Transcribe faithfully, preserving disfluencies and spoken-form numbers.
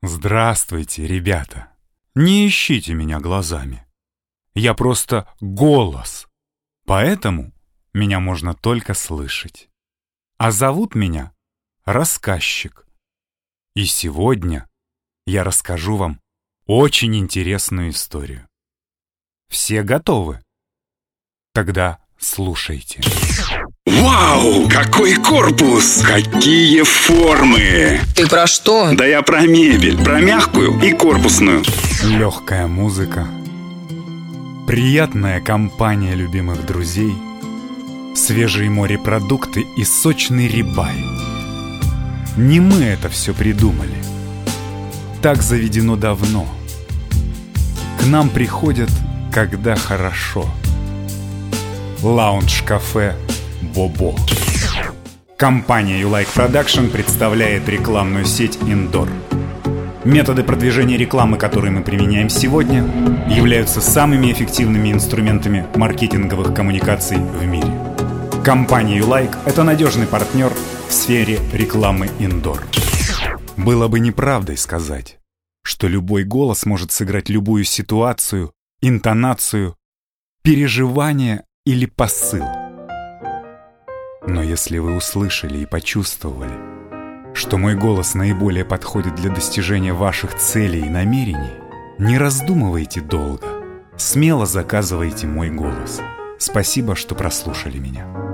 Здравствуйте, ребята. Не ищите меня глазами. Я просто голос. Поэтому меня можно только слышать. А зовут меня Рассказчик. И сегодня я расскажу вам очень интересную историю. Все готовы? Тогда слушайте. Вау, какой корпус! Какие формы! Ты про что? Да я про мебель, про мягкую и корпусную. Легкая музыка, приятная компания любимых друзей, свежие морепродукты и сочный рибай. Не мы это все придумали. Так заведено давно. К нам приходят, когда хорошо. Лаунж-кафе «Бобо». Компания You Like Production представляет рекламную сеть Indoor. Методы продвижения рекламы, которые мы применяем сегодня, являются самыми эффективными инструментами маркетинговых коммуникаций в мире. Компания You Like – это надежный партнер в сфере рекламы Indoor. Было бы неправдой сказать, что любой голос может сыграть любую ситуацию, интонацию, переживание или посыл. Но если вы услышали и почувствовали, что мой голос наиболее подходит для достижения ваших целей и намерений, не раздумывайте долго, смело заказывайте мой голос. Спасибо, что прослушали меня.